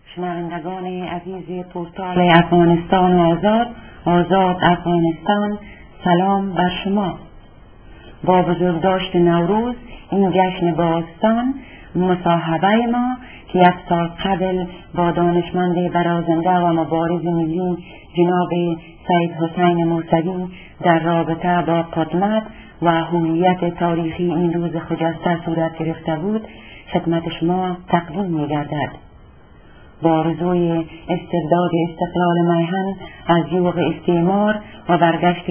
شنوندگان عزیز پورتال افغانستان آزاد افغانستان، سلام بر شما. با بزرگداشت نوروز، این جشن باستان، مصاحبه ما که یک سال قبل با دانشمند برازنده و مبارز ملی جناب سید حسین موسوی در رابطه با قدمت و هویت تاریخی این روز خجسته صورت گرفته بود، خدمت شما تقدیم می‌گردد. با آرزوی استرداد استقلال میهن از یوغ استعمار و برگشت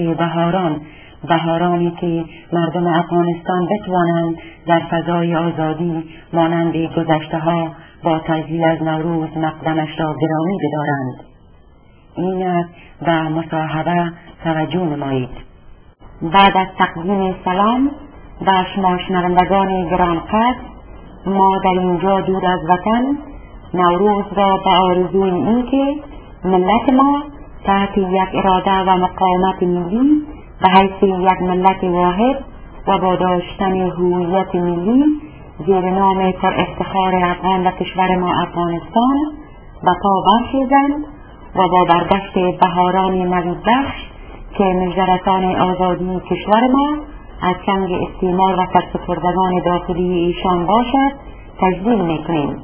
بهارانی که مردم افغانستان بتوانند در فضای آزادی مانند گذشته‌ها با تجلیل از نوروز مقدمش را گرامی بدارند. این است و مصاحبه توجه نمایید. بعد از تقدیم سلام و شما شنوندگان گرانقدر، ما در اینجا دور از وطن نوروز را به آرزوی اینکه ملت ما تحت یک اراده و مقاومت ملی به حیث یک ملت واحد و با داشتن هویت ملی زیر نام پر افتخار افغان و کشور ما افغانستان به پا برخیزند و با برگشت بهاران نویدبخش که مژده‌رسان آزادی کشور ما از چنگ استعمار و سرسپردگان داخلی ایشان باشد تجلیل میکنیم.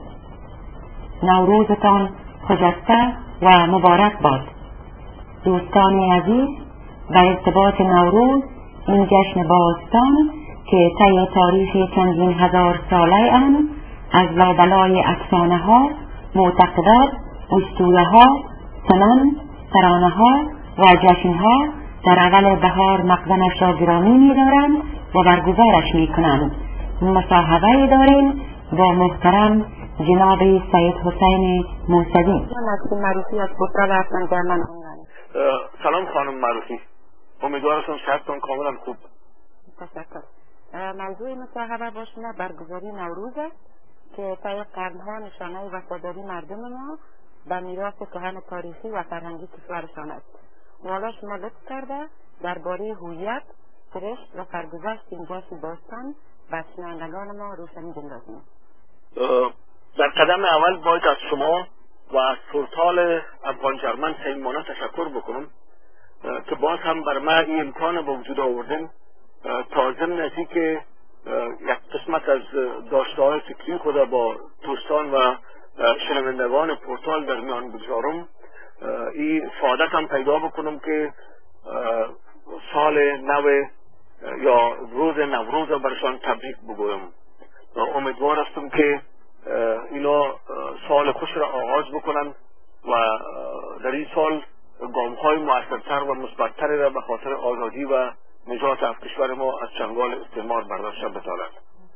نوروزتان خجسته و مبارک باد. دوستان عزیز، در ارتباط نوروز، این جشن باستان که طی تاریخ چندین هزار ساله از لابلای افسانه ها، معتقدات، اسطوره ها، سنن، ترانه ها و جشن ها در اول بهار مقدمش را گرامی می‌دارند و برگزارش می‌کنند. مصاحبه داریم با محترم جناب سید حسین موسوی. معروفی از پورتال افغانستان. سلام خانم معروفی، امیدوارم صحتتون کاملا خوب. تشکر. موضوع مصاحبه با شما برگزاری نوروز است که طی قرنها نشانه وفاداری مردم ما به میراث کهن تاریخی و فرهنگی کشورشان است. حالا شما لطف کرده درباره هویت، سرشت و سرگذشت این جشن باستان به شنوندگان ما روشنی بندازیم. در قدم اول باید از شما و از پورتال افغان جرمن صمیمانه تشکر بکنم که باز هم بر ما این امکان به وجود آوردن تا ضمن از اینکه یک قسمت از داشته‌های فکری خود با دوستان و شنوندگان پورتال در میان بگذارم. این سعادت هم پیدا بکنم که سال نو یا روز نوروز را برشان تبریک بگویم. امیدوار هستم که اینا سال خوش را آغاز بکنن و در این سال گام‌های مؤثرتر و مثبت‌تری را به خاطر آزادی و نجات از کشور ما از چنگال استعمار برداشته بتوانند.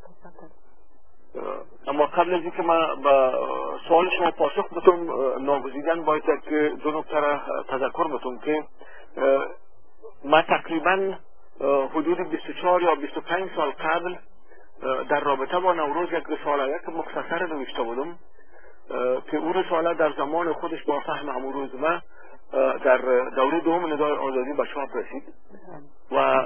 اما قبل از اینکه من به سوال شما پاسخ بدم، ناگزیرا باید که دو نکته را تذکر بدم که من تقریبا حدود 24 یا 25 سال قبل در رابطه با نوروز یک رساله که مختصر نوشته بودم که اون رساله در زمان خودش با فهم امروز ما در دوره دوم ندای آزادی به چاپ رسید و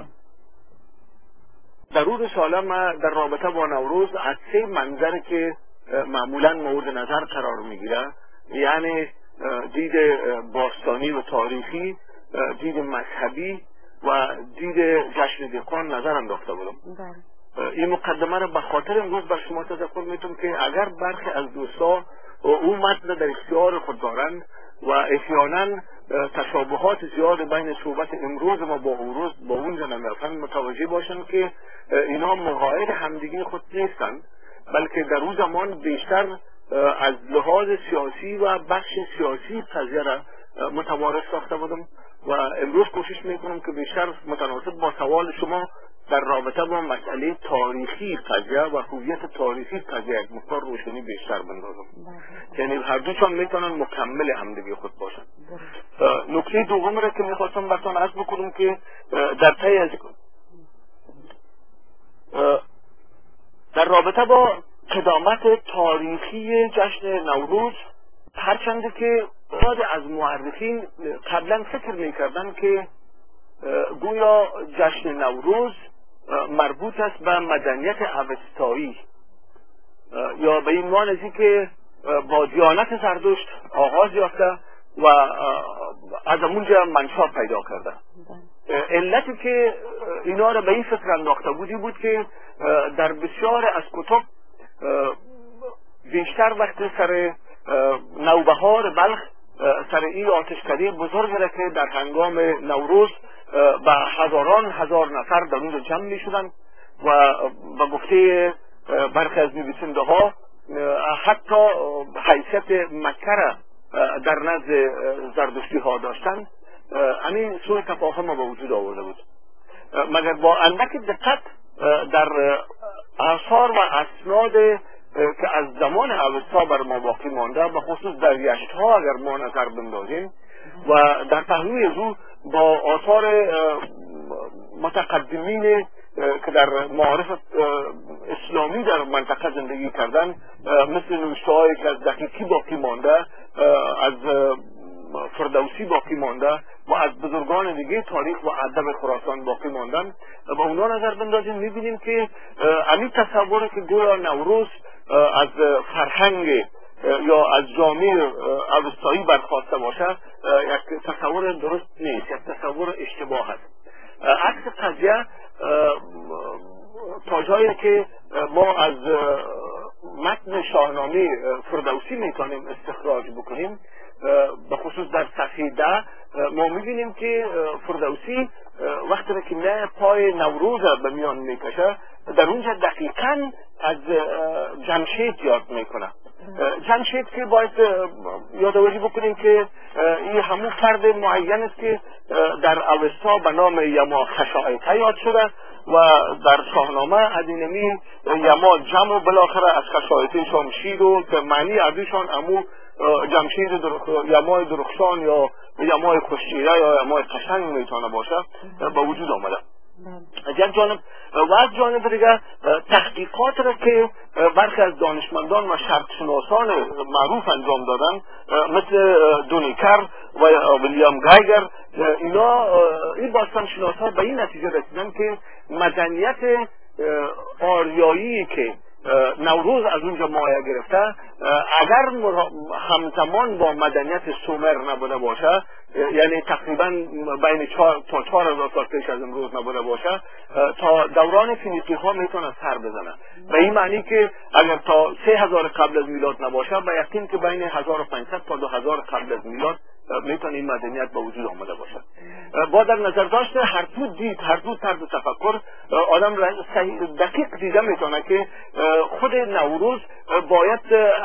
در اون رساله ما در رابطه با نوروز از سه منظر که معمولا مورد نظر قرار میگیره، یعنی دید باستانی و تاریخی، دید مذهبی و دید جشن دهقان نظر انداخته بودم. این مقدمه را به خاطر امروز بر شما تذکر میتونم که اگر برخی از دوستا اون متن در اختیار خود دارند و احیانا تشابهات زیاد بین صحبت امروز ما با امروز با اونجا نمیافن، متوجه باشن که اینا مغایر همدیگه خود نیستند، بلکه در اون زمان بیشتر از لحاظ سیاسی و بخش سیاسی قضیه را متوارث ساخته بودم و امروز کوشش میکنم که بیشتر متناسب با سوال شما در رابطه با مسئله تاریخی قضیه و هویت تاریخی قضیه یک مقدار روشنی بیشتر بندازم، یعنی هر دوشان میتونن مکمل همدیگه خود باشن. نکته دوم را که میخواستم براتون عرض بکنم که در رابطه با قدامت تاریخی جشن نوروز، هرچند که بعضی از مورخین قبلا فکر میکردن که گویا جشن نوروز مربوط است به مدنیت اوستایی یا به این معنی که با دیانت زردشت آغاز یافته و از اونجا منشا پیدا کرده. علتی که اینا را به این فکر انداخته بودی بود که در بسیار از کتب بیشتر وقت سر نوبهار بلخ سر این آتشکده بزرگ را که در هنگام نوروز به هزار نفر در اونجا جمع می شدن و به گفته برخی از نویسنده ها حتی حیثیت مکه را در نزد زردشتی ها داشتن. همین سوء تفاهم به وجود آورده بود. مگر با اندک دقت در آثار و اسناد که از زمان اوستا بر ما باقی مانده، به خصوص در یشت ها اگر ما نظر بندازیم و در پهلوی از او با آثار متقدمین که در معارف اسلامی در منطقه زندگی کردن، مثل نوشته هایی که از دقیقی باقی مانده، از فردوسی باقی مانده و از بزرگان دیگه تاریخ و ادب خراسان باقی ماندن، با اونا نظر بندازیم میبینیم که همین تصوره که گویا نوروز از فرهنگ یا از جامعه اوستایی برخواسته باشه یک تصور درست نیست، یک تصور اشتباه است. عکس قضیه تا جایی که ما از متن شاهنامه فردوسی میتونیم استخراج بکنیم، به خصوص در صفحه 10 ما میبینیم که فردوسی وقتی که نه پای نوروز به میان میکشه، در اونجا دقیقاً از جمشید یاد میکنه. جمشید که باید یادآوری بکنیم که این همون فرد معین است که در اوستا به نام یما خشایطه یاد شده و در شاهنامه از اینمی یما جمع بالاخره از خشایطه شمشیر و که معنی ازشان همون جمشید یمای درخشان یا یمای خوشچهره یا یمای قشنگ میتونه باشه با وجود آمده. از یک جانب و از جانب دیگر تحقیقات را که برخی از دانشمندان و شرقشناسان معروف انجام دادن مثل دونیکر و ویلیام گایگر، اینا این باستان شناسا به این نتیجه رسیدن که مدنیت آریایی که نوروز از اونجا مایه گرفته اگر همزمان با مدنیت سومر نبوده باشه، یعنی تقریبا بین 4000 سال پیش از امروز نبوده باشه، تا دوران فینیقی ها میتونه سر بزنه. به این معنی که اگر تا 3000 قبل از میلاد نباشه، به یقین که بین 1500 تا 2000 قبل از میلاد میتونه این مدنیت به وجود آمده باشه. با در نظر داشته هر دو دید، هر دو طرز تفکر، آدم دقیق دیده میتونه که خود نوروز باید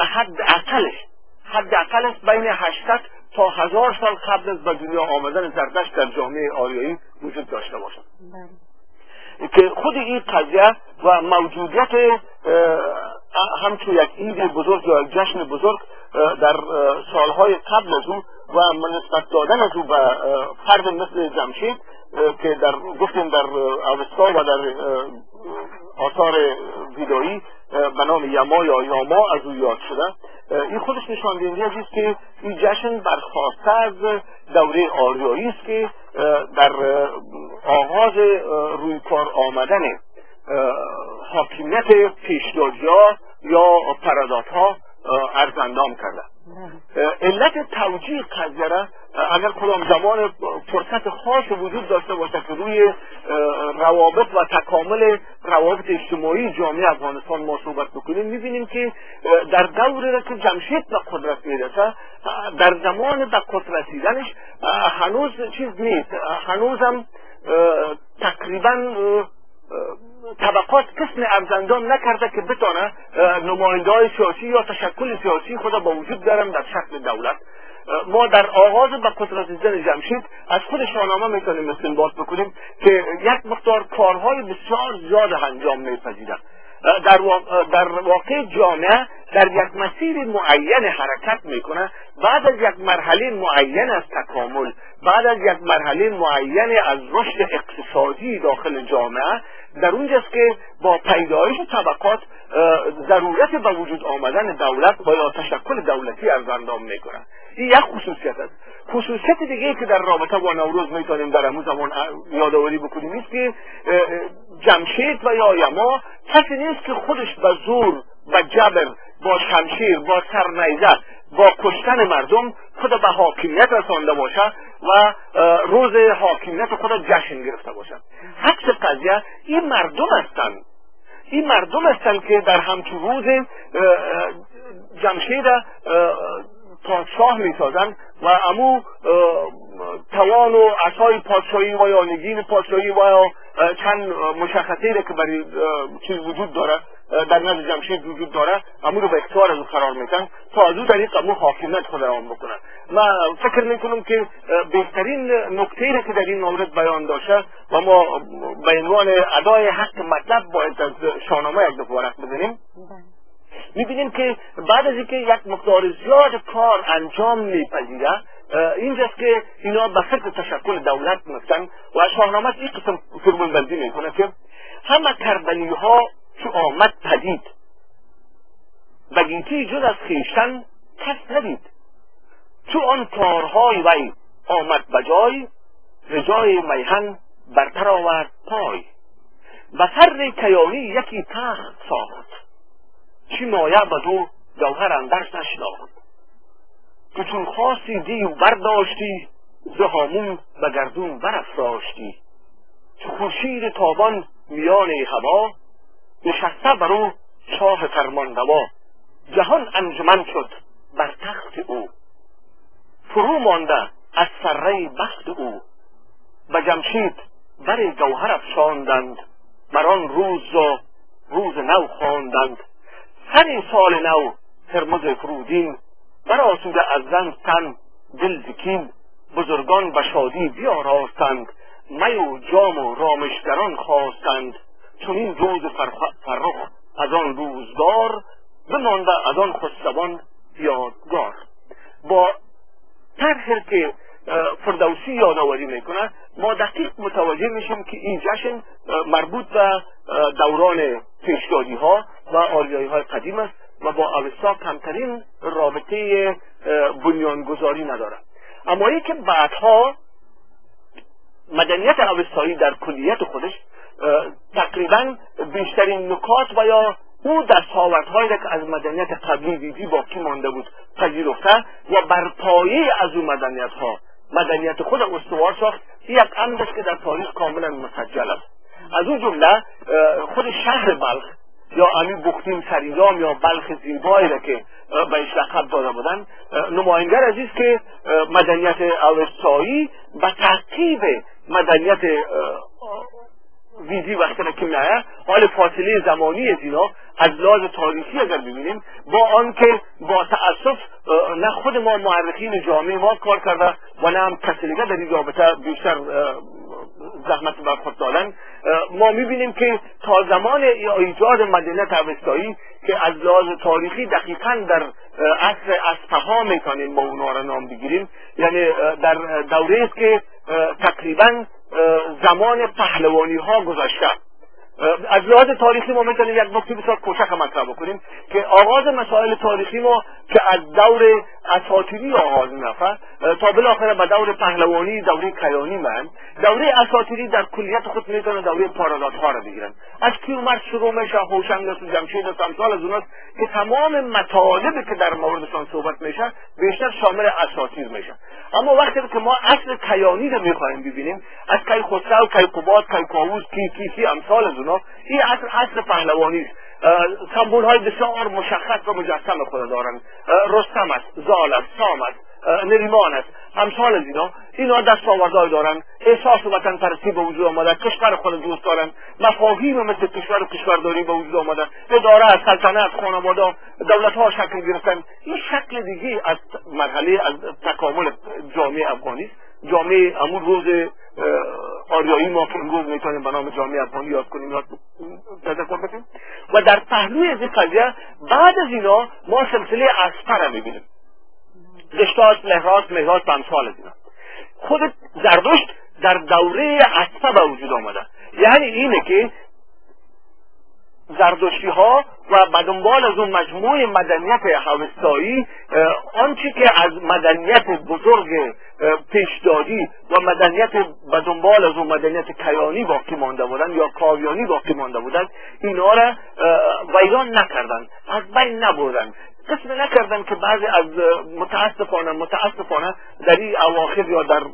حد اقلش بین 800 تا 1000 سال قبل از به دنیا آمدن زردشت در جامعه آریایی وجود داشته باشد. که خود این قضیه و موجودیت همچون یک عید بزرگ یا یک جشن بزرگ در سالهای قبل از او و نسبت دادن از او به فرد مثل جمشید که در گفتیم در اوستا و در آثار ویدایی به نام یما یا یاما از او یاد شده، این خودش نشان دهنده است که این جشن برخواسته از دوره آریایی است که در آغاز روی کار آمدن حاکمیت پیشدادی‌ها یا پردات‌ها ارزاندام کرده. علت توجیه قضیه را اگر کدام زمان فرصت خاص وجود داشته باشه که روی روابط و تکامل روابط اجتماعی جامعه افغانستان ما صحبت بکنیم، میبینیم که در دوری را که جمشید به قدرت میرسه، در زمان به قدرت رسیدنش هنوز چیز نیست، هنوزم تقریبا طبقات قسم ارزندام نکرده که بتانه نماینده‌های سیاسی یا تشکل سیاسی خود با وجود دارن در شکل دولت. ما در آغاز به قدرت رسیدن جمشید از خود شاهنامه میتونیم استنباط بکنیم که یک مقدار کارهای بسیار زیاد انجام میپذیرند. در واقع جامعه در یک مسیر معین حرکت میکنه، بعد از یک مرحله معین از تکامل، بعد از یک مرحله معین از رشد اقتصادی داخل جامعه، در اونجاست که با پیدایش طبقات ضرورت به وجود آمدن دولت و یا تشکل دولتی ارزاندام میکنه. این یک خصوصیت است. خصوصیت دیگه که در رابطه با نوروز میتونیم در همون زمان یادآوری بکنیم است که جمشید و یا یما کسی نیست که خودش به زور با جبر، با شمشیر، با سرنیزه، با کشتن مردم خود به حاکمیت رسانده باشه و روز حاکمیت خود جشن گرفته باشه. حق قضیه این مردم هستند که در همچون روز جمشید پادشاه میسازند و امو توان و عصای پادشاهی و یا نگین پادشاهی و یا چند مشخصی که برای چیز وجود داره در نزد جمشید وجود داره، امو رو به اختیار از او قرار میدن تا از او طریق امو حاکمیت خود روان بکنن. من فکر میکنم که بهترین نکته‌ای که در این مورد بیان داشته و ما به عنوان ادای حق مطلب باید از شاهنامه یک دفعه ورق بزنیم. میبینیم که بعد از اینکه یک مقدار زیاد کار انجام میپذیره، اینجاست که اینا به فکر تشکل دولت میفتن و شاهنامه این قسم فرمول بندی میکنه که همه کربلی ها چو آمد پدید، بگیتی جز از خویشتن کس ندید. چو آن کارهای وی آمد بجای، رجای میهن برتر آورد پای. و فر کیانی یکی تخت ساخت، چی مایه بدو جوهر اندرش نشناخت. که چون خاصی دیو برداشتی، ز هامون به گردون برافراشتی. چو خورشید تابان میان هوا، نشسته بر او شاه فرمانروا. جهان انجمن شد بر تخت او، فرو مانده از سره بخت او. به جمشید بر گوهر افشاندند، بر آن روز نو خواندند. هر سال نو هرمز فرودین، برآسوده از زن تن دل ز کین. بزرگان به شادی بیاراستند، می و جام و رامشگران خواستند. چون این روز فرخ از آن روزگار، بمانده از آن خسروان یادگار. با طرحی که فردوسی یادآوری میکنه ما دقیق متوجه میشیم که این جشن مربوط به دوران پیشدادی ها و آریایی های قدیم است و با اوستا کمترین رابطه بنیانگذاری نداره. اما این که بعدها مدنیت اوستایی در کلیت خودش تقریبا بیشترین نکات و یا او دستاوردهایی که از مدنیت قبلی دیدی باقی مانده بود پذیرفته و بر پایه از اون مدنیت خود استوار ساخت. یک امر است که در تاریخ کاملا مسجل است. از اون جمله خود شهر بلخ یا امیر بختین سریام یا بلخ زیبایی را که بهش لقب داده بودند نماینگر از است که مدنیت اوستایی به تعقیب مدنیت ویدی وقتی که میایه حال فاصله زمانی از اینا از لحاظ تاریخی اگر ببینیم با آنکه با تأسف نه خود ما مورخین جامعه ما کار کرده و نه هم کسی دیگه در این رابطه بیشتر زحمت بر خود دادن، ما میبینیم که تا زمان ایجاد مدنیت اوستایی که از لحاظ تاریخی دقیقاً در عصر اصفهان میتونیم ما اونا را نام بگیریم، یعنی در دوره است که تقریباً زمان پهلوانی ها گذشته. از لحاظ تاریخی ما میتونیم یک نکته بسیار کوچک مطرح بکنیم که آغاز مسائل تاریخی ما که از دور اساطیری آغاز می‌رفت تا بالاخره به دور پهلوانی، دوره کیانی من. دوره اساطیری در کلیت خود میتونه دوره پارادات‌ها را بگیرن. از کیومرث شروع میشه، هوشنگ است و جمشید است، امثال از اوناست که تمام مطالبی که در موردشان صحبت میشه بیشتر شامل اساطیر میشه. اما وقتی که ما اصل کیانی رو میخوایم ببینیم، از کیخسرو، کیقباد، کیکاووس، کی امثال از اونا، این اصل پهلوانی است. سمبول های بسیار مشخص و مجسم خود دارن. رستم است، زال است، سام است، نریمان است، امثال از اینا دستاوردهای دارن. احساس وطن پرستی به وجود آمده، کشور خود دوست دارن، مفاهیم مثل کشور و کشورداری به وجود آمده، اداره از سلطنت، خانواده، دولت ها شکل گرفتن. این شکل دیگه از مرحله از تکامل جامعه افغانی است. جامعه همون روز آریایی ما که امروز میتونیم به نام جامعه افغانی یاد کنیم تذکر بکنیم. و در پهلوی از این قضیه بعد از اینا ما سلسله اسپه را میبینیم، زشتاس، مهراس و امثال از اینا. خود زردشت در دوره اسپه به وجود آمده. یعنی اینه که زردشتی ها و به دنبال از اون مجموعه مدنیت هوستایی آنچه که از مدنیت بزرگ پیشدادی و مدنیت به دنبال از اون مدنیت کیانی باقی مانده بودن یا کاویانی باقی مانده بودن، اینا را ویران نکردن، از بین نبردن، قسم نکردن که بعضی از متاسفانه در این اواخر یا در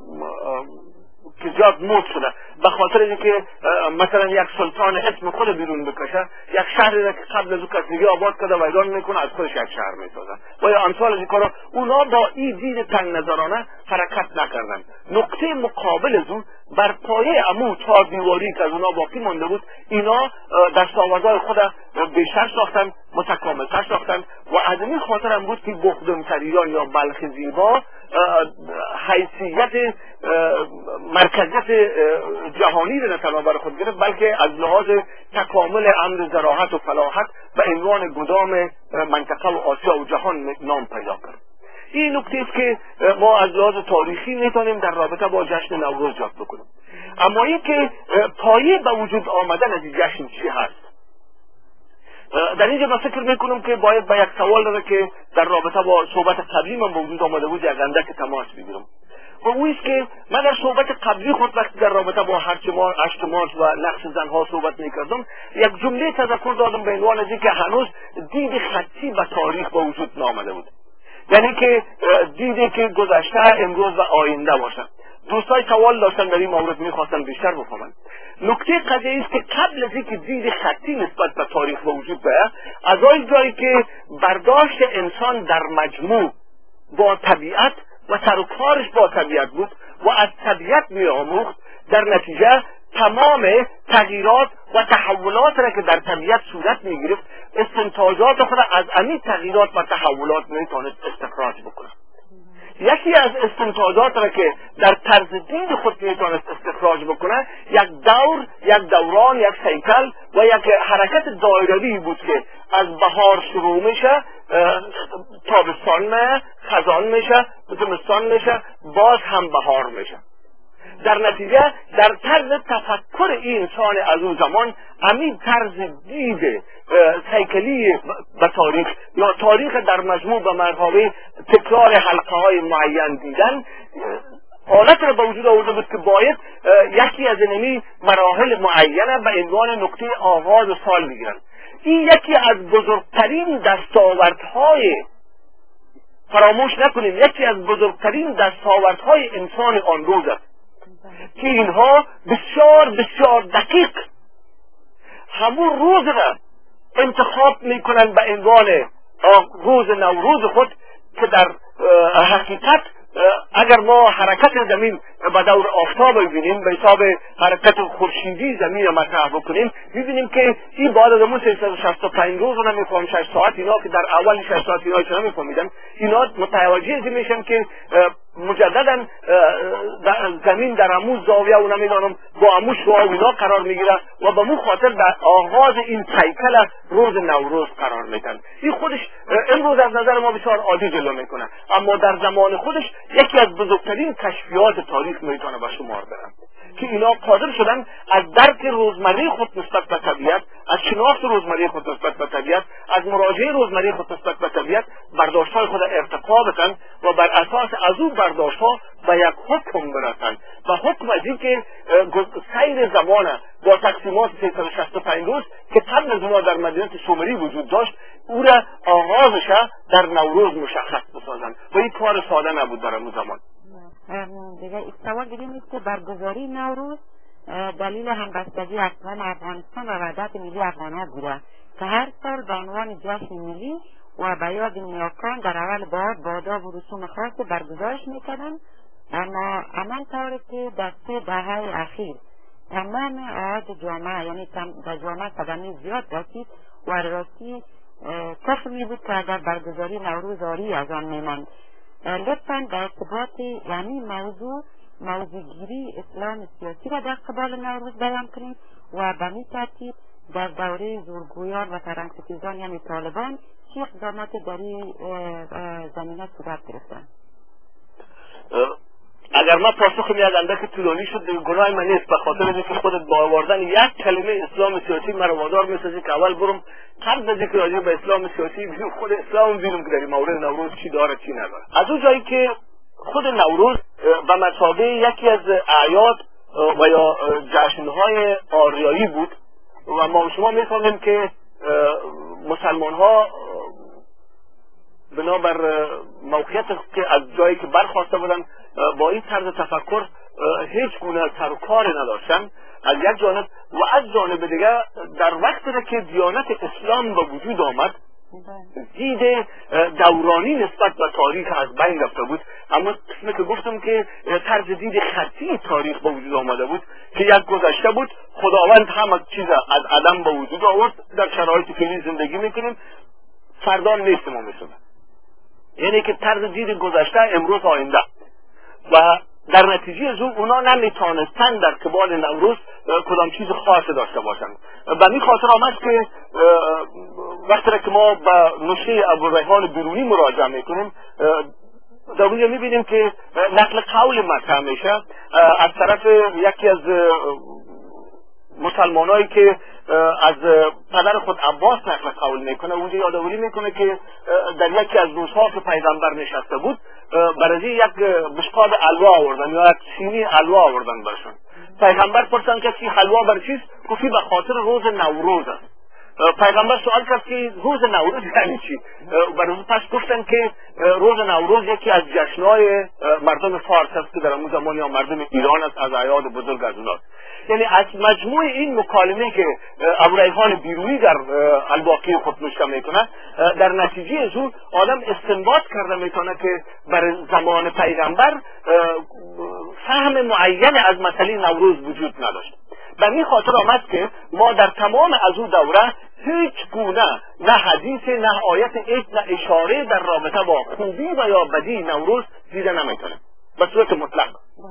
که زیاد موت شده به خاطر اینکه مثلا یک سلطان اسم خود بیرون بکشه، یک شهری را که قبل از او کسی آباد کرده ویران میکنه، از خودش یک شهر میسازه و یا امثال از این کارا. اونا با این دید تنگ نظرانه حرکت نکردن. نقطه مقابل از اون بر پایه امو چهار دیواری که از اونا باقی مانده بود، اینا دستاوردهای خود بیشتر ساختن، متکاملتر ساختن و از این خاطر هم بود که بخدمتریان یا بلخ زیبا حیثیت مرکزیت جهانی را نه تنها بر خود گرفت، بلکه از لحاظ تکامل امر زراحت و فلاحت به عنوان گدام منطقه و آسیا و جهان نام پیدا کرد. این نکته است که ما از لحاظ تاریخی میتونیم در رابطه با جشن نوروز یاد بکنیم. اما این که پایه به وجود آمدن از این جشن چی هست، در اینجا من فکر میکنم که باید به یک سوال را که در رابطه با صحبت قبلی من به وجود آمده بود یک اندک تماس بگیرم و او است که من در صحبت قبلی خود وقتی در رابطه با 8 مارس و نقش زنها صحبت میکردم، یک جمله تذکر دادم به عنوان از اینکه هنوز دید خطی به تاریخ به وجود نامده بود، یعنی که دیدی که گذشته امروز و آینده باشد. دوستای سوال داشتن در این مورد میخواستن بیشتر بفهمن. نکته قضیه است که قبل از اینکه دید خطی نسبت به تاریخ به وجود بیاید، از آن جایی که برداشت انسان در مجموع با طبیعت و سر و کارش با طبیعت بود و از طبیعت میآموخت، در نتیجه تمام تغییرات و تحولات را که در طبیعت صورت میگرفت، استنتاجات خود از همین تغییرات و تحولات میتونست استخراج بکنه. یکی از استنتاجات را که در طرز دید خود میتونست استخراج بکنه، یک دوران، یک سیکل و یک حرکت دایروی بود که از بهار شروع میشه، تابستان میشه، خزان میشه، زمستان میشه، باز هم بهار میشه. در نتیجه در طرز تفکر این انسان از اون زمان همین طرز دید سیکلی به تاریخ یا تاریخ در مجموع به مرحله تکرار حلقه های معین دیدن حالت را به وجود آورده بود که باید یکی از اینمی مراحل معینه به عنوان نقطه آغاز سال بگیرن. این یکی از بزرگترین دستاوردهای، فراموش نکنیم، یکی از بزرگترین دستاوردهای انسان آن روز است که اینها بسیار بسیار دقیق همون روز را انتخاب میکنن به عنوان روز نوروز خود که در حقیقت اگر ما حرکت زمین به دور آفتاب ببینیم، به حساب حرکت خورشیدی زمین مطرح بکنیم، میبینیم که این بعد از اون 365 روز رو نمیفهم 6 ساعت اینا که در اول 6 ساعت اینا چرا نمیفهمیدن، اینا متوجه میشن که مجددا زمین در امو زاویه و نمیدانم با امو شعاع اینا قرار میگیره و به مو خاطر در آغاز این سیکل روز نوروز قرار میدن. این خودش امروز از نظر ما بسیار عادی جلوه میکنه، اما در زمان خودش یکی از بزرگترین کشفیات تاریخ میتونه به شمار برن که اینا قادر شدن از درک روزمره خود نسبت به طبیعت، از شناخت روزمره خود نسبت به طبیعت، از مراجعه روزمره خود نسبت به طبیعت برداشت‌های خود ارتقا بدن و بر اساس از اون برداشت‌ها به یک حکم برسن و حکم از این که سیر زمان با تقسیمات 365 روز که قبل از اونا در مدینه سومری وجود داشت، او را آغازش در نوروز مشخص بسازن و این کار ساده نبود در اون زمان. دیگه سوال دیگه نیست که برگزاری نوروز دلیل همبستگی اقوام افغانستان و وحدت ملی افغان‌ها بوده که هر سال به عنوان جشن ملی و به یاد نیاکان در اول بار با آداب و رسوم خاص برگزارش میکردن، اما همان طوری که در 3 دهه اخیر تمام اعضای جامعه یعنی در جامعه صدمه زیاد رسید و راستی کفر می بود که اگر برگزاری نوروز آری از آن میماند. لطفاً در ارتباط یعنی موضوعگیری اسلام سیاسی را در قبال نوروز بیان کنید و به می ترتیب در دوره زورگویان و فرهنگ‌ستیزان یعنی طالبان چه اقدامات در این زمینه صورت گرفتند؟ اگر ما پاسخ میاد اندک طولانی شد گناه من نیست، به خاطر اینکه خودت با آوردن یک کلمه اسلام سیاسی مرا وادار میسازی که اول برم قبل از اینکه راجع به اسلام سیاسی ببینم خود اسلام ببینم که در مورد نوروز چی داره چی نداره. از اون جایی که خود نوروز به مثابه یکی از اعیاد و یا جشنهای آریایی بود و ما شما میفهمیم که مسلمان ها بنابر موقعیت که از جایی که برخواسته بودن با این طرز تفکر هیچ گونه سر و کار نداشتن از یک جانب، و از جانب دیگر در وقتی که دیانت اسلام به وجود آمد دید دورانی نسبت به تاریخ از بین رفته بود. اما قسمی که گفتم که طرز دید خطی تاریخ به وجود آمده بود که یک گذشته بود، خداوند همه چیز از عدم به وجود آورد، در شرایط فعلی زندگی میکنیم، فردا نیستیم مثلا، یعنی که طرز دید گذشته امروز آینده، و در نتیجه از اونا نمیتونستن در قبال نوروز کدام چیز خاصی داشته باشند. و می خاطر آمد که وقتی که ما به نشریه ابوریحان بیرونی مراجعه میکنیم در اونجا میبینیم که نقل قول مطرح میشه از طرف یکی از مسلمانایی که از پدر خود عباس نقل قول میکنه. اونجا یادآوری میکنه که در یکی از روزها که پیغمبر نشسته بود برای یک بشقاب حلوا آوردن یا یک سینی حلوا آوردن برشون. پیغمبر پرسیدن که این حلوا بر چیست؟ گفت به خاطر روز نوروز است. پیغمبر سوال کرد که روز نوروز یعنی چی؟ پس گفتن که روز نوروز یکی از جشن‌های مردم فارس است که در اون زمان یا مردم ایران است، از اعیاد بزرگ از اوناست. یعنی از مجموع این مکالمه که ابوریحان بیرونی در الباقی خود نوشته میکنه، در نتیجه از اون آدم استنباط کرده میتونه که برای زمان پیغمبر فهم معین از مسئله نوروز وجود نداشت. به این خاطر آمد که ما در تمام از اون دوره هیچ گونه نه حدیث نه آیت نه اشاره در رابطه با خوبی و یا بدی نوروز دیده نمیتونیم به صورت مطلق.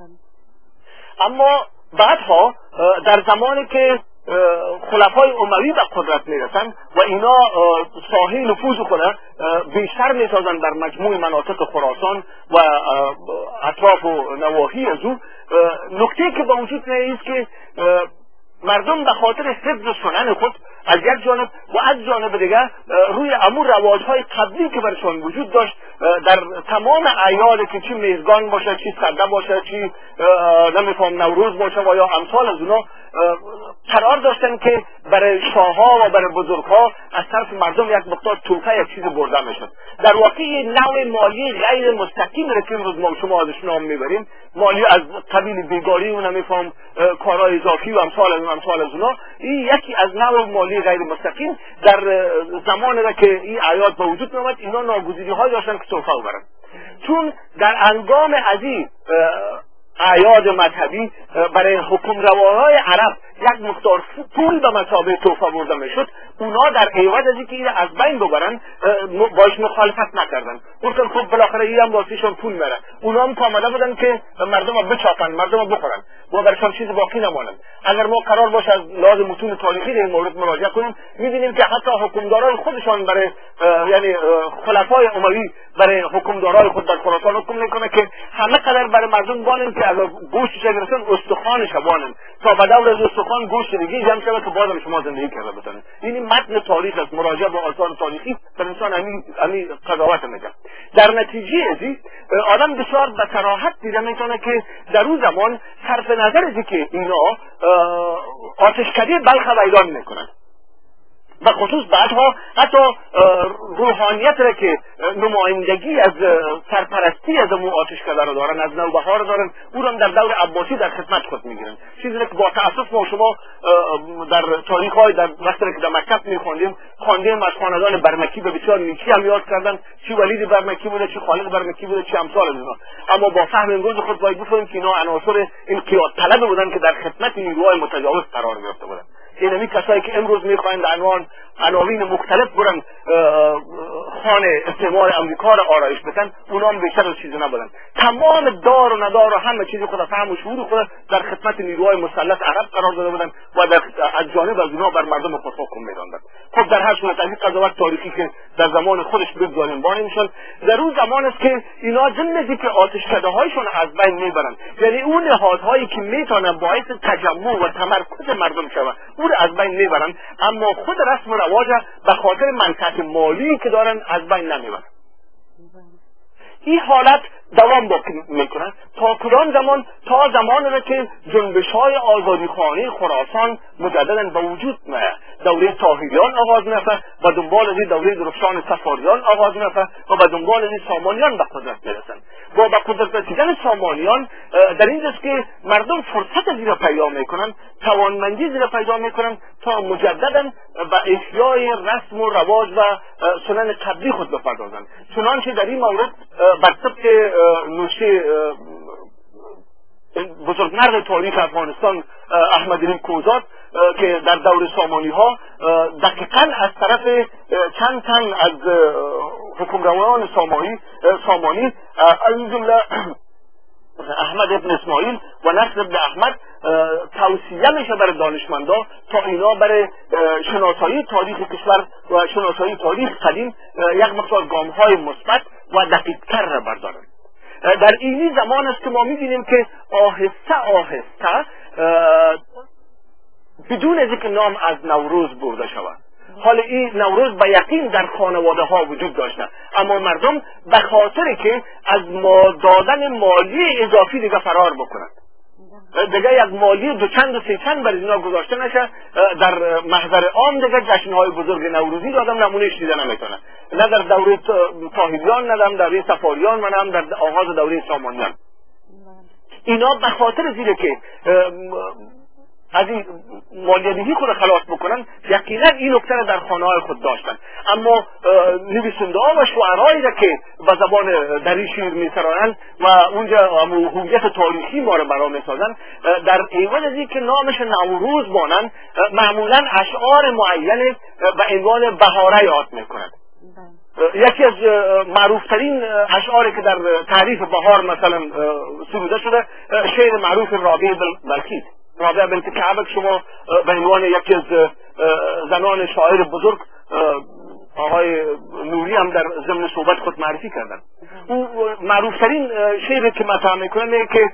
اما بعدها در زمانی که خلفای اموی به قدرت میرسن و اینا ساحه نفوذ خود بیشتر میسازن در مجموع مناطق خراسان و اطراف و نواحی از او، نکته که با وجود نیست که مردم به خاطر حفظ سنن خود از یک جانب و از جانب دیگر روی امور رواجهای قبلی که برشان وجود داشت در تمام اعیاد که چی میزگان باشه، چی سده باشه، چی نمیفهم نوروز باشه و یا امثال از اونا، قرار داشتن که برای شاهها و برای بزرگها از طرف مردم یک مقدار توفه یک چیز برده میشد. در واقع نوع مالی غیر مستقیم را که امروز ما شما ازش نام میبریم، مالی از قبیل بیگاری و نمیفهم کارهای اضافی و امثال از اونا، این یکی از نوع مالی غیر مستقیم در زمانی را که این اعیاد به وجود میآمد اینا ناگزیری داشتن که توفه ببرن. چون در انگام از این اعیاد مذهبی برای حکمروانهای عرب یک مقدار پول به مثابه توفه برده میشد، اونا در عوض از اینکه این از بین ببرن باش مخالفت نکردن، گفتن خب بالاخره این هم واسهشون پول میره. اونا هم آماده بودن که مردم رو بچاپن، مردم رو بخورن و برشان چیز باقی نماند. اگر ما قرار باشه از لحاظ متون تاریخی در این مورد مراجعه کنیم میبینیم که حتی حکمدارای خودشان برای یعنی خلفای اموی برای حکمدارای خود در خراسان حکم میکنه که همه قدر برای مردم بانن که اگر گوشتش برسن استخوانش بانن تا به دور از استخوان گوشت دیگه جمع شود که بازم شما زندگی کرده بتونن. این متن تاریخ است، مراجعه به آثار تاریخی در انسان همین قضاوت میگه. در نتیجه ازی آدم بسیار به صراحت دیده میتونه که در اون زمان صرف نظر از که اینا آتشکده بلخ و ایران میکنن و خصوص بعدها حتی روحانیت را که نمایندگی از سرپرستی از امو آتشکده را دارن، از نوبهار را دارن، او را در دور عباسی در خدمت خود میگیرن. چیزی که با تأسف ما شما در تاریخ های در وقتی که در مکتب میخواندیم از خاندان برمکی به بسیار نیکی هم یاد کردن، چی ولید برمکی بوده، چی خالد برمکی بوده، چی امثال از اینا. اما با فهم امروز خود باید بفهمیم که اینا عناصر انقیاد طلب بودن که در خدمت نیروهای متجاوز قرار گرفته بودن. اینمی کسایی که امروز میخواین عناوین مختلف برن خانه استعمار امریکا را آرایش بدن، اونا هم بیشتر از چیزی نبودن. تمام دار و ندار و همه چیزی خود فهم و شعور خود در خدمت نیروهای مسلح عرب قرار داده بودن و از جانب از اونا بر مردم خود حکم می‌راندند. خب در هر صورت این قضاوت تاریخی که در زمان خودش بگذاریم بانه میشن، در اون زمان است که اینا ضمن که آتشکده‌هایشون از بین میبرن، یعنی اون نهادهایی که میتونن باعث تجمع و تمرکز مردم شود اون از بین میبرن، اما خود رسم و رواج به خاطر منفعت مالی که دارن از بین نمیبرن. این حالت دوام میکنه تا کدام زمان؟ تا زمانی که جنبش‌های آزادیخوانه خراسان مجددا به وجود میاد. دوره طاهریان آغاز میشه و دنبال از دوره درفشان صفاریان آغاز میشه و به دنبال از سامانیان به قدرت میرسن. و به قدرت رسیدن سامانیان در اینجاست که مردم فرصت زیرا پیدا میکنن، توانمندی زیرا پیدا میکنن تا مجددا به احیای رسم و رواج و سنن قبلی خود بپردازن. چنانچه در این مورد بر طبق نوشته بزرگمرد تاریخ افغانستان احمدعلی کوزاد که در دور سامانی ها دقیقاً از طرف چند تن از حکمرانان سامانی از جمله احمد ابن اسماعیل و نصر ابن احمد توصیه میشه برای دانشمندا تا اینا برای شناسایی تاریخ کشور و شناسایی تاریخ قدیم یک مقدار گام‌های مثبت و دقیق‌تر را بردارن. در اینی زمان است که ما می‌بینیم که آهسته آهسته بدون از اینکه نام از نوروز برده شود، حال این نوروز به یقین در خانواده ها وجود داشته، اما مردم به خاطر که از دادن مالی اضافی دیگه فرار بکنند، دیگه یک مالی دو چند و سه چند بر اینا گذاشته نشه، در محضر عام دیگه جشن‌های بزرگ نوروزی رو آدم نمونهش دیده نمیتونه، نه در دوره طاهریان، نه در دوره صفاریان و نه هم در آغاز دوره سامانیان. اینا به خاطر زیره که از این مالیدهی خود خلاص بکنن، یقینا این نکته را در خانه‌های خود داشتن، اما نویسنده ها و شعرایی را که به زبان دری شعر می‌سرایند و اونجا هویت تاریخی ما را برا می‌سازند، در عوض از اینکه نامش نوروز مانند معمولا اشعار معین به عنوان بهاره یاد می‌کنند. یکی از معروفترین اشعاری که در تعریف بهار مثلا سروده شده شعر معروف رابعه بلخی. رابعه بنت کعب شما به عنوان یکی از زنان شاعر بزرگ آقای نوری هم در ضمن صحبت خود معرفی کردن. او معروفترین شعری که مطرح میکنه که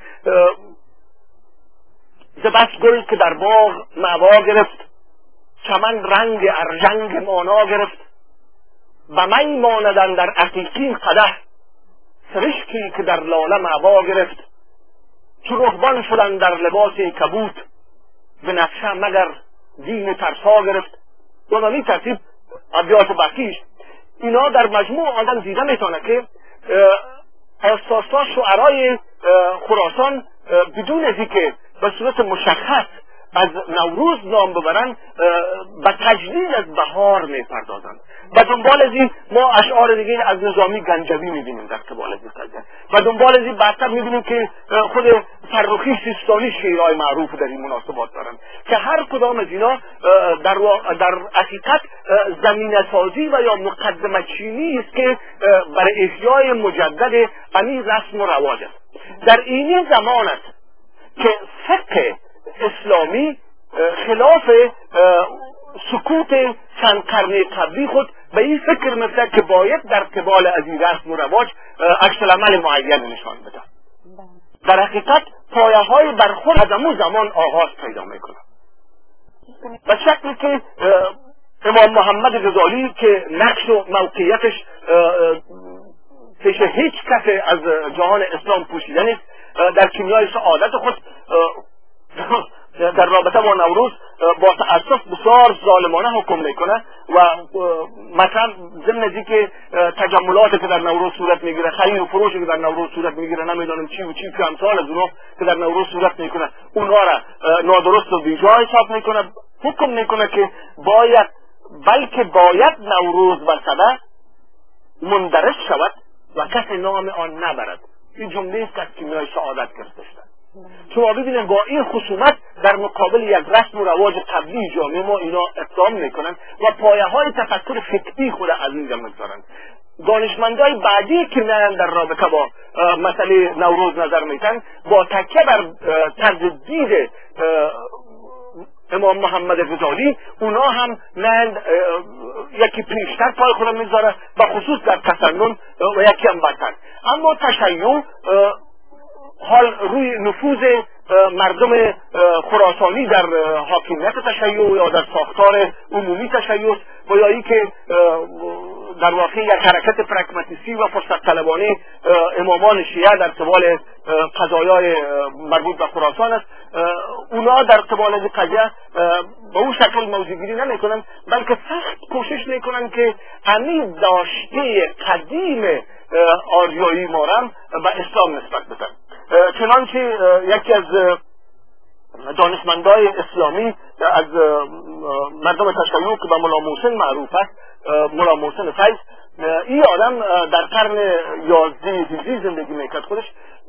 ز بس گل که در باغ معوا گرفت، چمن رنگ ارژنگ مانا گرفت، به می ماندن در عقیقین قدح، سرشکی که در لاله معوا گرفت، چو رهبان شدن در لباس کبوت، به نقشه مگر دین ترسا گرفت. دومی ترتیب ابیات بقیش اینا در مجموع آدم دیده میتونه که اساسا شعرای خراسان بدون از اینکه به صورت مشخص از نوروز نام ببرن به تجلیل از بهار میپردازند. و دنبال از این ما اشعار دیگه از نظامی گنجوی میبینیم در قبال از این قضیه، و دنبال از این بعدتر میبینیم که خود فرخی سیستانی شعرهای معروف در این مناسبات دارن که هر کدام از اینا در حقیقت زمینه سازی و یا مقدمه چینی است که برای احیای مجدد همین رسم و رواج است. در این زمان است که فقه اسلامی خلاف سکوت چند قرن قبلی خود به این فکر می‌رسد که باید در قبال از این رسم و رواج عکس‌العمل معین نشان بده. در حقیقت پایه‌های برخورد از همون زمان آغاز پیدا میکنه، به شکلی که امام محمد غزالی که نقش و موقعیتش پیش هیچ کس از جهان اسلام پوشیده نیست، در کیمیای سعادت خود در رابطه با نوروز با تأسف بسیار ظالمانه حکم میکنه و مثلا ضمن از اینکه تجملاتی که در نوروز صورت میگیره، خرید و فروشی که در نوروز صورت میگیره، نمیدونم چی و چی که امثال از اونها که در نوروز صورت میکنه، اونها را نادرست و بیجای حساب میکنه، حکم میکنه که بلکه باید نوروز بسده مندرج شود و کسی نام آن نبرد. این جمله است که از کیمیای سعادت گرفته شده. شما ببینید با این خصومت در مقابل یک رسم و رواج قبلی جامعه ما اینا اقدام میکنن و پایه های تفکر فکری خود از اینجا میگذارن. دانشمندای بعدی که میان در رابطه با مسئله نوروز نظر میتن با تکیه بر طرز دید امام محمد غزالی اونا هم میان یکی پیشتر پای خودم میذاره و خصوص در تسنن و یکی هم بدتر. اما تشیع حال روی نفوذ مردم خراسانی در حاکمیت تشیع یا در ساختار عمومی تشیع و یا ای که در واقع یک حرکت پرگماتیستی و فرصت طلبانه امامان شیعه در قبال قضایای مربوط به خراسان است، اونا در قبال از قضیه به اون شکل موضوعگیری نمیکنن، بلکه سخت کوشش میکنن که همین داشته قدیم آریایی ما را به اسلام نسبت بدن. چنانچه یکی از دانشمندای اسلامی از مردم تشیع که به مولا محسن معروف است، مولا محسن فیض، این آدم در قرن 11 هجری زندگی میکرد، خودش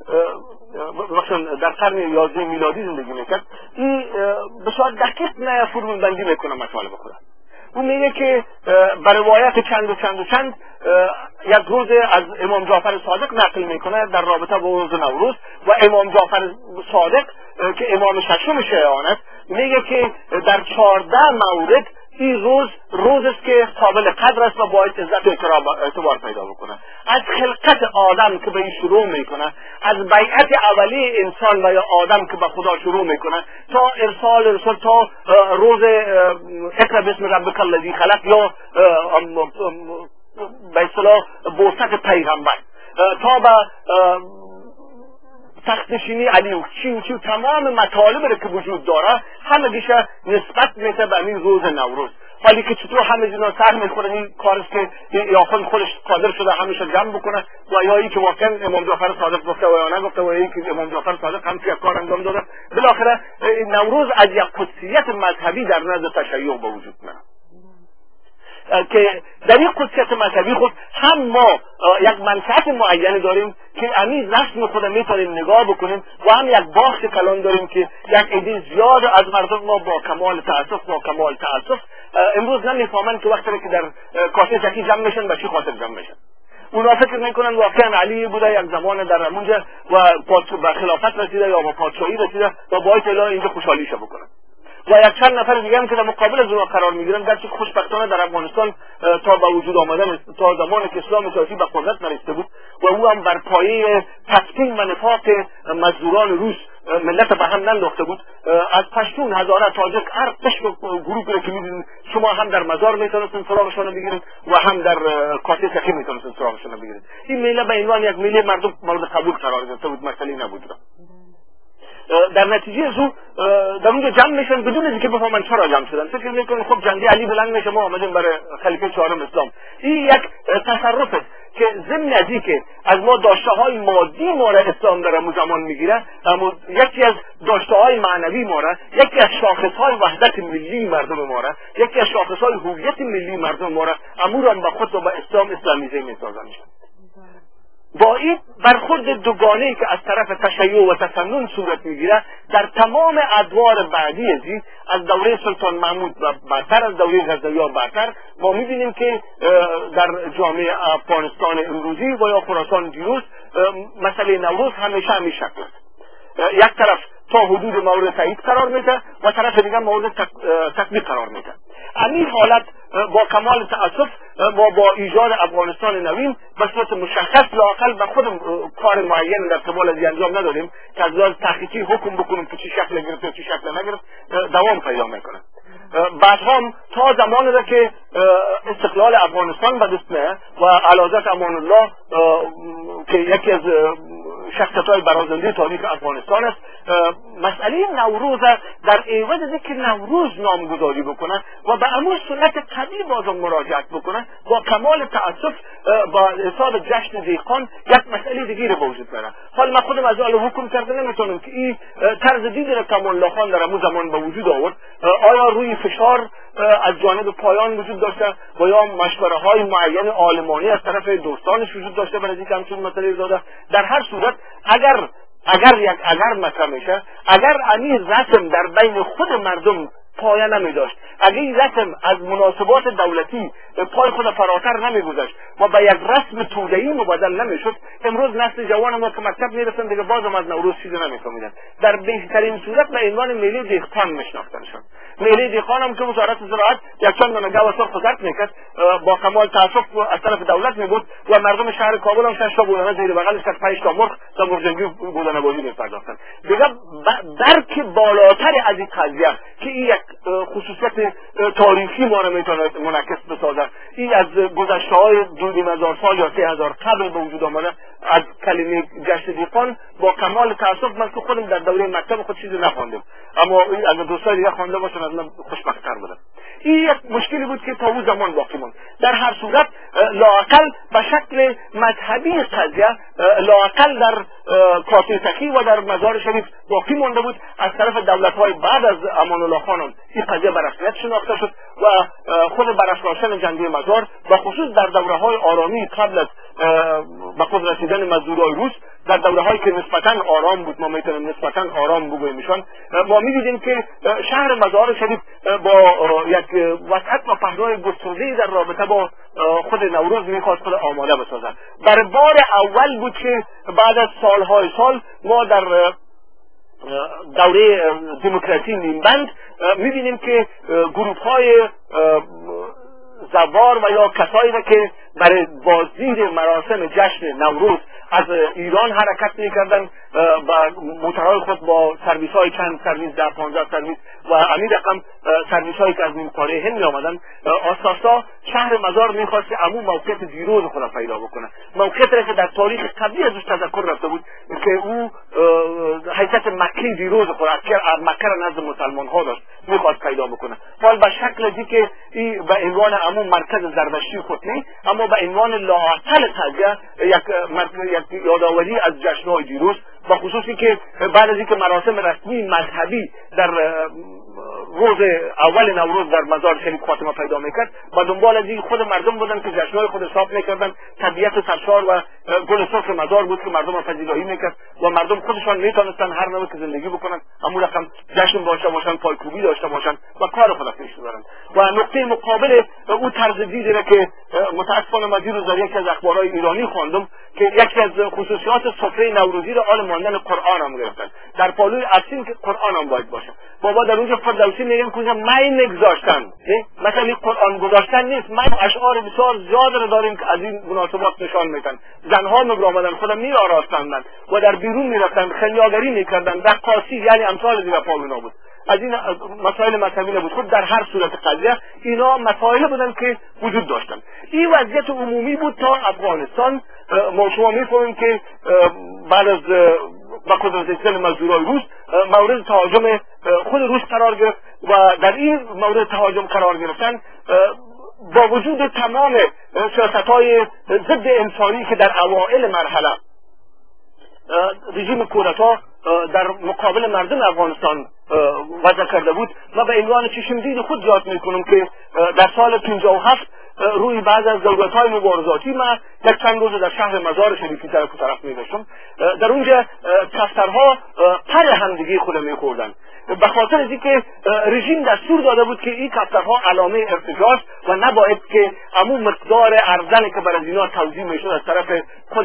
در قرن 11 میلادی زندگی میکرد. این بسیار دقیق نه فرمول بندی میکنه مطالب خودم. اون میگه که بر روایت چند یک روز از امام جعفر صادق نقل میکنه در رابطه با روز نوروز و امام جعفر صادق که امام ششم شیعیان است میگه که در 14 مورد این روز است که قابل قدر است و باید عزت و اعتبار پیدا بکنه. از خلقت آدم که به این شروع میکنه، از بیعت اولی انسان و یا آدم که به خدا شروع میکنه تا ارسال رسول، تا روز اقرا باسم ربک الذی خلق یا به اصطلاح بعثت پیغمبر، تا به تخت نشینی علی چی تمام مطالب رو که وجود داره همگیش نسبت میده به این روز نوروز. حالی که چطور همه اینا سر میخورن این کار است که یا خودش قادر شده همیشه جمع بکنه و یا این که واقعا امام جعفر صادق گفته و یا نگفته و این که امام جعفر صادق هم یک کار انجام داده. بالاخره نوروز از یک قدسیت مذهبی در نزد تشیع به وجود میاد که در این قدسیت مذهبی خود هم ما یک منفعت معینی داریم که همین رسم خود میتونیم نگاه بکنیم و هم یک باخت کلان داریم که یک عده زیاد از مردم ما با کمال تأسف امروز نمیفهمن که وقتی که در کاسه چکی جمع میشن به چی خاطر جمع میشن. اونا فکر میکنن واقعا علی بوده یک زمان در همونجا و به خلافت رسیده یا به پادشاهی رسیده و باید الا اینجا خوشحالیشه بکنن و یک چند نفر دیگه هم که در مقابل از اونها قرار میگیرن، گرچه خوشبختانه در افغانستان تا به وجود آمدن تا زمانی که اسلام سیاسی به قدرت نرسیده بود و او هم بر پایه تسکین و نفاق مزدوران روس ملت به هم ننداخته بود، از پشتون، هزاره، تاجک، هر قشر گروهی رو که می‌بینید شما هم در مزار میتونستین سراغشون رو بگیرید و هم در کاسه سخی میتونستین سراغشون رو بگیرید. این میله به عنوان یک میله مردم مورد قبول قرار گرفته بود، مسئله نبود. در نتیجه از او در اونجا جمع میشن بدون از اینکه بفهمن چرا جمع شدن. فکر میکنن خب جنگی علی بلند میشه ما آمدیم برای خلیفه چهارم اسلام. این یک تصرف است که ضمن از اینکه از ما داشته های مادی ما را اسلام در همون زمان میگیره، اما یکی از داشته های معنوی ما را، یکی از شاخص های وحدت ملی مردم ما را، یکی از شاخص های هویت ملی مردم ما را اموران به خود و به اسلام اسلامیزه میسازن. با این برخورد دوگانه‌ای که از طرف تشیع و تسنن صورت میگیره در تمام ادوار بعدی از دوره سلطان محمود و بعدتر از دوره غزنوی بعدتر ما میبینیم که در جامعه افغانستان امروزی و یا خراسان دیروز مسئله نوروز همیشه همین شکل است. یک طرف تا حدود مورد تایید قرار میده و طرف دیگر مورد تطبیق قرار میده. همین حالت با کمال تأسف ما با ایجاد افغانستان نوین به صورت مشخص لااقل به خودم کار معین در قبال از انجام نداریم که از لحاظ تحقیقی حکم بکنیم که چی شکل گرفت و چی شکل نگرفت، دوام پیدا میکنه. بعد هم تا زمانی را که استقلال افغانستان به دست میاد و اعلیحضرت امان الله که یکی از شخصیت‌های برازنده تاریخ افغانستان است، مسئله نوروز در عوض از اینکه نوروز نامگذاری بکنه و به امور سنت قدیم بازم مراجعت بکنه، با کمال تأسف با حساب جشن دیقان یک مسئله دیگه به وجود میاره. حال من خودم از اول حکم کرده نمیتونم که این طرز دیدی را که الله خان در همون زمان به وجود آورد آیا روی فشار از جانب پایان وجود داشته و یا مشوره های معین عالمانی از طرف دوستانش وجود داشته برای اینکه همچین مسئله داده. در هر صورت اگر اگر مطرح میشه، اگر این رسم در بین خود مردم پایه نمی داشت، اگر این رسم از مناسبات دولتی پای خود فراتر نمی گذاشت و به یک رسم توده‌ای مبدل نمی شد، امروز نسل جوان ما که مکتب می رفتن دیگه بازم از نوروز چیزی نمی فهمیدن. در بهترین صورت به عنوان میله دهقان میشناختن شد. میله دهقان هم که وزارت زراعت یک چند دانه گاو سرخ زرد میکرد، با کمال تعصب از طرف دولت میبود و مردم شهر کابل هم 6 تا بودنه زیر بغلش 5 تا مرغ تا مرغجنگی بودنه بازی میپرداختن. دیگه درک بالاتر از این قضیه که این یک خصوصیت تاریخی ما رو میتونه منعکس بسازه، این از گذشته‌های 2000 سال یا 3000 قبل به وجود آمده، از کلمه گشت دهقان با کمال تعصب. من که خودم در دوره مکتب خود چیزی نخواندم، اما اگر دوستای دیگه خوانده باشن از من خوشبخت‌تر بودم. این یک مشکلی بود که تا اون زمان باقی ماند. در هر صورت لااقل به شکل مذهبی قضیه، لااقل در کاتولیکی و در مزار شریف باقی مانده بود. از طرف دولت‌های بعد از امان الله خان این قضیه به رسمیت شناخته شد و خود برافراشتن جنگی مزار و خصوص در دوره‌های آرامی قبل از به قدرت رسیدن مزدورای روس، در دوره‌هایی که نسبتاً آرام بود، ما میتونیم نسبتاً آرام بگوییمشان، ما می‌دیدیم که شهر مزار شریف با یک وسعت و پهنای گسترده‌ای در رابطه با خود نوروز می‌خواست خود آماده بسازد. برای بار اول بود که بعد از سال‌های سال ما در دوره دموکراسی نیمبند می‌بینیم که گروه‌های زوار و یا کسایی را که برای بازدید مراسم جشن نوروز از ایران حرکت می‌کردند و موتورهای خود با سرویس‌های چند سرویس 10-15 سرویس و همین رقم سرویس‌هایی که از نیمکره هند می‌آمدند، آساسا شهر مزار می‌خواست که عموم موقعیت دیروز خود را پیدا بکنه، موقعیتی را که در تاریخ قبلی ازش تذکر رفته بود که او حیثیت مکه دیروز خود مکه را نزد مسلمان‌ها داشت، می‌خواست پیدا بکنه. حال به شکل دیگه این به عنوان عموم مرکز زردشتی خود نیست، اما به عنوان لااقل قضیه یک یادآوری از جشن‌های دیروز، و خصوصی که بعد از اینکه مراسم رسمی مذهبی در روز اول نوروز در مزار شریف خاتمه پیدا میکرد، و دنبال از این خود مردم بودن که جشن‌های خود حساب میکردن. طبیعت سرشار و گل سرخ مزار بود که مردم پذیرایی میکرد و مردم خودشان میتونستن هر نوع که زندگی بکنن، اما رقم جشن داشته باشن، پایکوبی داشته باشن و کار خود پیش ببرن. و نقطه مقابل او طرز دیدی را که متاسفانه من دیروز در یکی از اخبارهای ایرانی خواندم که یکی از خصوصیات سفره نوروزی را آل ماندن قرآن هم گرفتن، در پالوی افسین که قرآن هم باید باشه. بابا در اونجا فردوسی میگن که می نگذاشتن، مثلا این قرآن گذاشتن نیست، ما اشعار بسیار زیاد رو داریم که از این مناسبات نشان میدن. زنها میآمدن خودم میآراستند و در بیرون میرفتن، خلیاگری میکردن، رقاصی، یعنی امثال زیر پا اینا بود. از این مسائل مذهبی نبود. خود در هر صورت قضیه اینا مسائل بودن که وجود داشتن. این وضعیت عمومی بود تا افغانستان. ما شما میفهمیم که بعد از با قدرت رسیدن مزدورای روس مورد تهاجم خود روس قرار گرفت و در این مورد تهاجم قرار گرفتن با وجود تمام سیاست‌های ضد انسانی که در اوائل مرحله رژیم کودتا در مقابل مردم افغانستان وضع کرده بود، و به عنوان چشمدید خود یاد میکنم که در سال 57 روی بعض از دولت‌های مبارزاتی ما یک چند روز در شهر مزار شریفی طرف می‌گشتم. در اونجا کفترها پر همدیگه خود می‌خوردن، به خاطر از اینکه رژیم دستور داده بود که این کفترها علامه ارتجاج و نباید که همون مقدار ارزنی که برای اینا توزیع میشد از طرف خود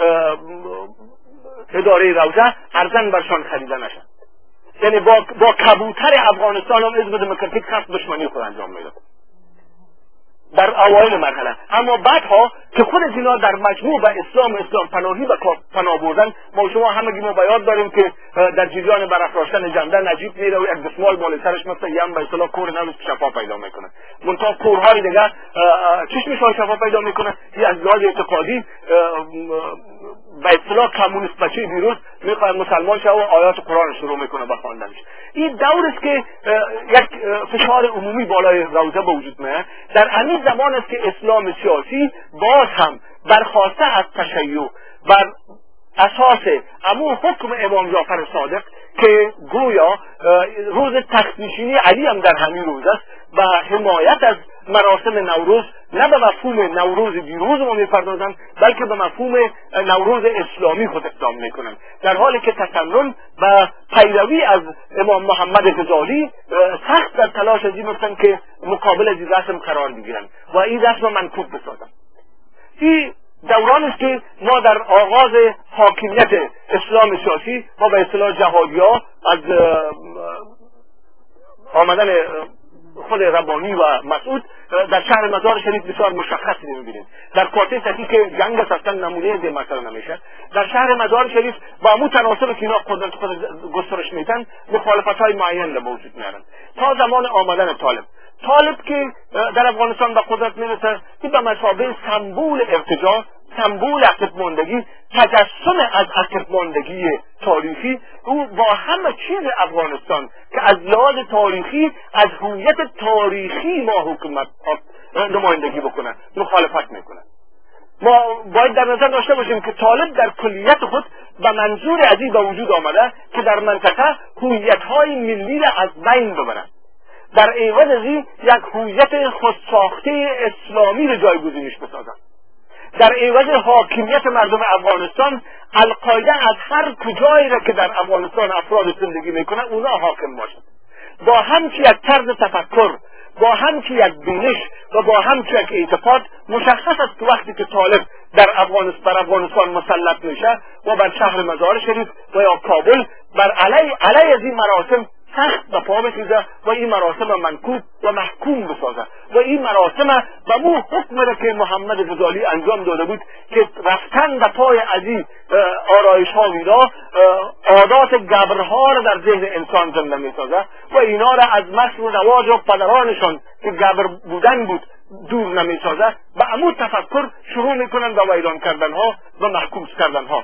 اداره روزه ارزن برشان خریده نشد. یعنی با کبوتر افغانستان هم حزب دموکراتیک خط دشمنی خود انجام میداد در اوایل مرحله. اما بعدها که خود از اینا در مجموع به اسلام پناهی و پناه بردن، ما شما همگی ما بیاد داریم که در جریان برافراشتن جنده نجیب میره و یک دستمال مال سرش مثل یم به اصطلاح کور نوز شفا پیدا میکنه، منتها کورهای دیگه چشمشان شفا پیدا میکنه. یه از لحاظ اعتقادی به اصطلاح کمونیست بچه دیروز میخواد مسلمان شه و آیات قرآن شروع میکنه به خواندنش. این دور است که یک فشار عمومی بالای روزه به وجود میاد. در همین زمان است که اسلام سیاسی باز هم برخواسته از تشیع بر اساس همون حکم امام جعفر صادق که گویا روز تخت‌نشینی علی هم در همین روز است و حمایت از مراسم نوروز نه به مفهوم نوروز دیروز ما میپردازند، بلکه به مفهوم نوروز اسلامی خود اقدام میکنند، در حالی که تسنن و پیروی از امام محمد غزالی سخت در تلاش از این هستند که مقابل از این رسم قرار بگیرند و این رسم منکوب بسازند. این دوران است که ما در آغاز حاکمیت اسلام سیاسی ما به اصطلاح جهادی‌ها از آمدن خود ربانی و مسعود در شهر مزار شریف بسیار مشخص می‌بینیم. در کارت سطحی که جنگ اصلا نمونه ده مثلا نمیشه، در شهر مزار شریف با همون تناسب که اینا قدرت خود گسترش میدن مخالفت‌های معین به وجود میارن تا زمان آمدن طالب که در افغانستان به قدرت میرسه، این به مثابه سمبول ارتجاع، سمبول عقب‌ماندگی، تجسم از عقب‌ماندگی تاریخی او با همه چیز افغانستان که از لحاظ تاریخی از هویت تاریخی ما حکومت نمایندگی بکنه مخالفت میکنه. ما باید در نظر داشته باشیم که طالب در کلیت خود به منظور عزیز به وجود آمده که در منطقه هویت‌های ملی را از بین ببرد، در عوض از این یک هویت خودساخته اسلامی را جایگزینش بسازد. در عوض حاکمیت مردم افغانستان القاعده از هر کجایی را که در افغانستان افراد زندگی میکنن اونا حاکم باشد، با هم که یک طرز تفکر، با هم که یک بینش و با هم که یک اعتقاد. مشخص است که وقتی که طالب در افغانستان مسلط میشه و بر شهر مزار شریف و یا کابل بر علیه از این مراسم سخت به پا بخیزه و این مراسم منکوب و محکوم بسازه و این مراسم به مو حکم را که محمد غزالی انجام داده بود که رفتن به پای عزیز آرایش ها و اینا عادات گبرها را در ذهن انسان زنده میسازه و اینا را از مصر و رواج و پدرانشان که گبر بودن بود دور نمیسازه. به عمود تفکر شروع میکنن به ویران کردن ها و محکوم کردن ها.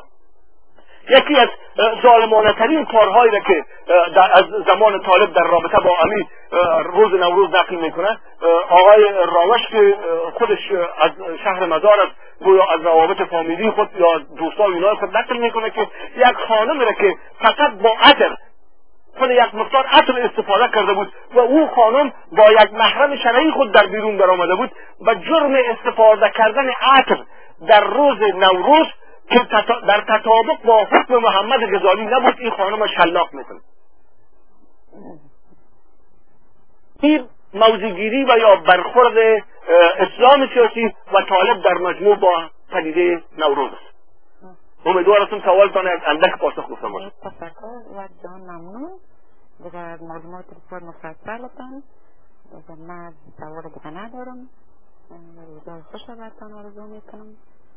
یکی از ظالمانه ترین کارهایی را که از زمان طالب در رابطه با امی روز نوروز نقل میکنه، آقای راوش که خودش از شهر مزار است، گویا از روابط فامیلی خود یا دوستا و اینای خود نقل میکنه که یک خانم را که فقط با عطر خود یک مقدار عطر استفاده کرده بود و او خانم با یک محرم شرعی خود در بیرون در آمده بود و جرم استفاده کردن عطر در روز نوروز که در تطابق با حکم محمد غزالی نبود، این خانم شلاق میکنه. این موضع‌گیری و یا برخورد اسلام سیاسی و طالب در مجموع با پدیده نوروز است. امیدوارم سوالتان از اندک پاسخ گفتم باشد. تشکر و جان ممنون دیگر معلومات بسیار مفصلتان. دیگر من سوال دیگه ندارم. روزای خوش براتون آرزو میکنم.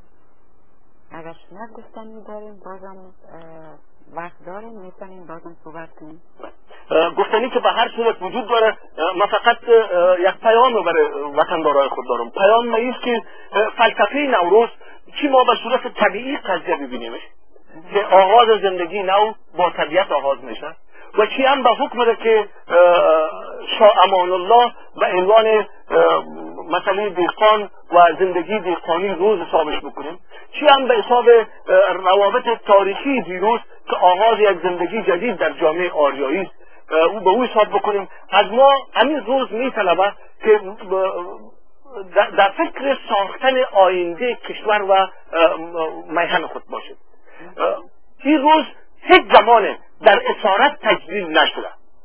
اگر شما گفتنی داریم بازم وقت داریم میتونیم بازم صحبت کنیم. گفتنی که به هر صورت وجود داره. من فقط یک پیام رو برای وطندارای خود دارم. پیام ایست که فلسفه نوروز چی ما به صورت طبیعی قضیه ببینیمش که آغاز زندگی نو با طبیعت آغاز میشه و چی هم به حکم ده که شاه امان الله به عنوان مسئله دهقان و زندگی دهقانی روز حسابش بکنیم، چی هم به حساب روابط تاریخی دیروز که آغاز یک زندگی جدید در جامعه آریایی است او به او حساب بکنیم. از ما همین روز میطلبه که در فکر ساختن آینده کشور و میهن خود باشید. این روز هیچ زمان در اسارت تجلیل نشده.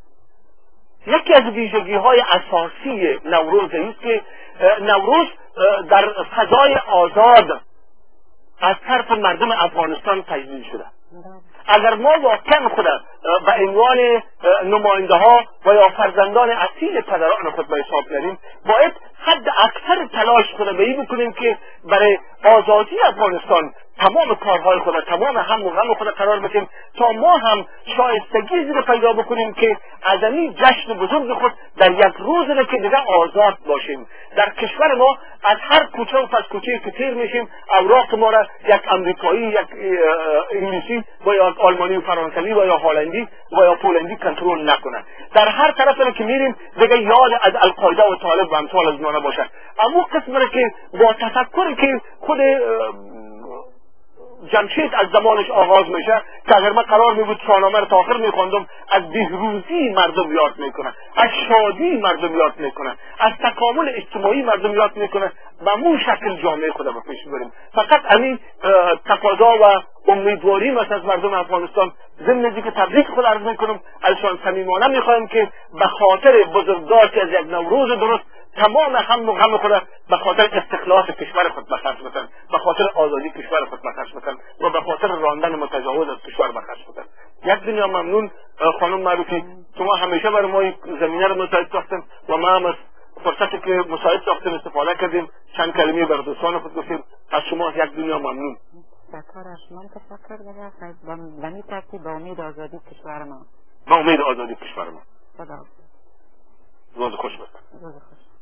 یکی از ویژگی‌های اساسی نوروز است که نوروز در فضای آزاد از طرف مردم افغانستان تجلیل شده. اگر ما واقعا خود به عنوان نماینده ها و یا فرزندان اصیل پدران خود به حساب بیاریم، باید حد اکثر تلاش خود به این بکنیم که برای آزادی افغانستان تمام کارهای خود، تمام هم و غم خود قرار بدیم تا ما هم شایستگی زیر پیدا بکنیم که از این جشن بزرگ خود در یک روز که دیگه آزاد باشیم. در کشور ما از هر کوچه و پس کوچه که تیر میشیم اوراق ما را یک امریکایی، یک انگلیسی و یا آلمانی و فرانسوی و یا هلندی و یا پولندی کنترل نکنن. در هر طرف که میریم دیگه یاد از القاعده و طالب و امثال از اینا باشه. اما قسم که با تفکری که خود جمشید از زمانش آغاز میشه که اگر من قرار می بود شاهنامه رو تا آخر میخوندم، از بهروزی مردم یاد میکنن، از شادی مردم یاد میکنن، از تکامل اجتماعی مردم یاد میکنن. به مون شکل جامعه خود رو پیش بریم. فقط همین تقاضا و امیدواری مثل از مردم افغانستان ضمن که تبریک خود عرض میکنم، ازشان صمیمانه میخوایم که به خاطر بزرگداشت از یک نوروز درست تمام هم و غم خود به خاطر استخلاص کشور خود بخرج بکنن، به خاطر آزادی کشور خود بخرج بکنن و به خاطر راندن متجاوز از کشور بخرج بکنن. یک دنیا ممنون خانم معروفی، شما همیشه برای ما زمینه رو مساعد ساختن و ما هم از فرصتی که مساعد ساختن استفاده کردیم، چند کلمه بر دوستان خود گفتیم. از شما یک دنیا ممنون. سرکار از شما تشکر بگم به می ترتیب به امید آزادی کشور ما. با امید آزادی کشور ما. خدا روز خوش باشید. روز خوش.